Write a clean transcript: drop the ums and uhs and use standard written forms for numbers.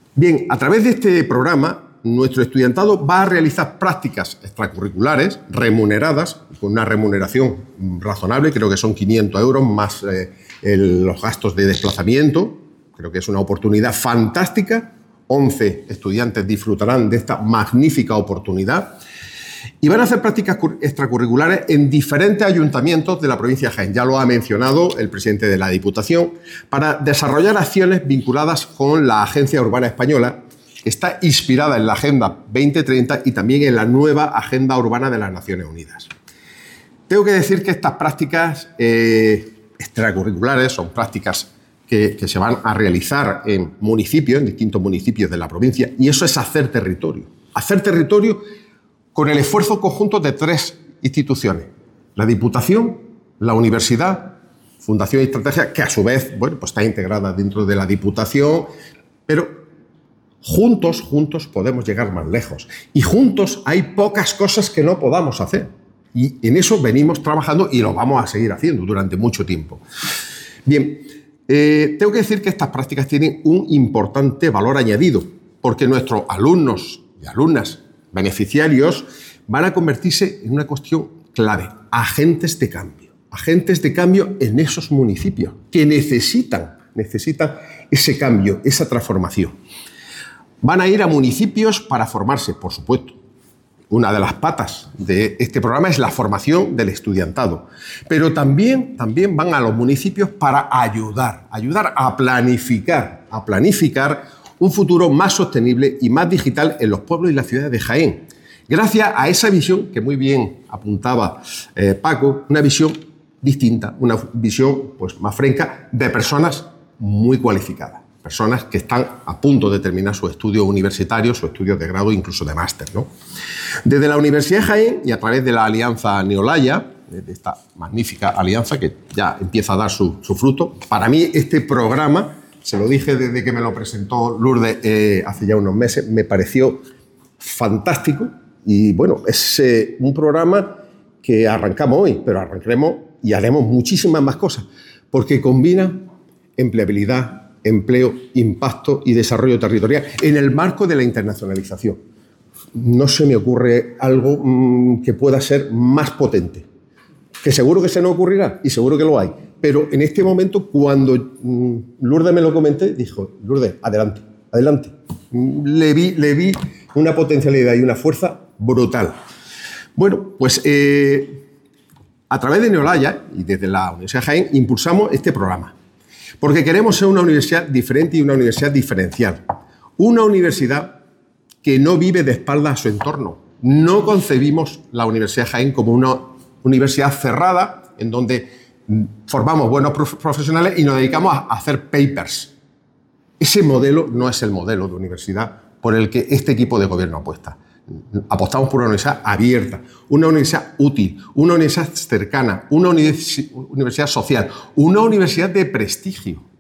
Bien, a través de este programa, nuestro estudiantado va a realizar prácticas extracurriculares remuneradas, con una remuneración razonable, creo que son 500 euros más los gastos de desplazamiento. Creo que es una oportunidad fantástica. 11 estudiantes disfrutarán de esta magnífica oportunidad y van a hacer prácticas extracurriculares en diferentes ayuntamientos de la provincia de Jaén. Ya lo ha mencionado el presidente de la Diputación, para desarrollar acciones vinculadas con la Agencia Urbana Española, que está inspirada en la Agenda 2030 y también en la nueva Agenda Urbana de las Naciones Unidas. Tengo que decir que estas prácticas extracurriculares son prácticas que se van a realizar en municipios, en distintos municipios de la provincia, y eso es hacer territorio. Hacer territorio con el esfuerzo conjunto de 3 instituciones: la Diputación, la Universidad, Fundación y Estrategia, que a su vez, bueno, pues está integrada dentro de la Diputación, pero juntos podemos llegar más lejos. Y juntos hay pocas cosas que no podamos hacer. Y en eso venimos trabajando y lo vamos a seguir haciendo durante mucho tiempo. Bien, tengo que decir que estas prácticas tienen un importante valor añadido, porque nuestros alumnos y alumnas beneficiarios van a convertirse en una cuestión clave: agentes de cambio en esos municipios que necesitan ese cambio, esa transformación. Van a ir a municipios para formarse, por supuesto. Una de las patas de este programa es la formación del estudiantado, pero también van a los municipios para ayudar a planificar un futuro más sostenible y más digital en los pueblos y las ciudades de Jaén. Gracias a esa visión que muy bien apuntaba Paco, una visión distinta, una visión pues más franca, de personas muy cualificadas, personas que están a punto de terminar sus estudios universitarios, sus estudios de grado, incluso de máster, ¿no? Desde la Universidad de Jaén y a través de la Alianza Neolaya, de esta magnífica alianza que ya empieza a dar su fruto, para mí este programa, se lo dije desde que me lo presentó Lourdes hace ya unos meses, me pareció fantástico. Y bueno, es un programa que arrancamos hoy, pero arrancaremos y haremos muchísimas más cosas, porque combina empleabilidad, empleo, impacto y desarrollo territorial en el marco de la internacionalización. No se me ocurre algo que pueda ser más potente, que seguro que se nos ocurrirá y seguro que lo hay, pero en este momento, cuando Lourdes me lo comenté, dijo: Lourdes, adelante. Le vi una potencialidad y una fuerza brutal. Bueno, pues a través de Neolaya y desde la Universidad de Jaén impulsamos este programa, porque queremos ser una universidad diferente y una universidad diferencial. Una universidad que no vive de espaldas a su entorno. No concebimos la Universidad de Jaén como una universidad cerrada en donde formamos buenos profesionales y nos dedicamos a hacer papers. Ese modelo no es el modelo de universidad por el que este equipo de gobierno apuesta. Apostamos por una universidad abierta, una universidad útil, una universidad cercana, una universidad social, una universidad de prestigio.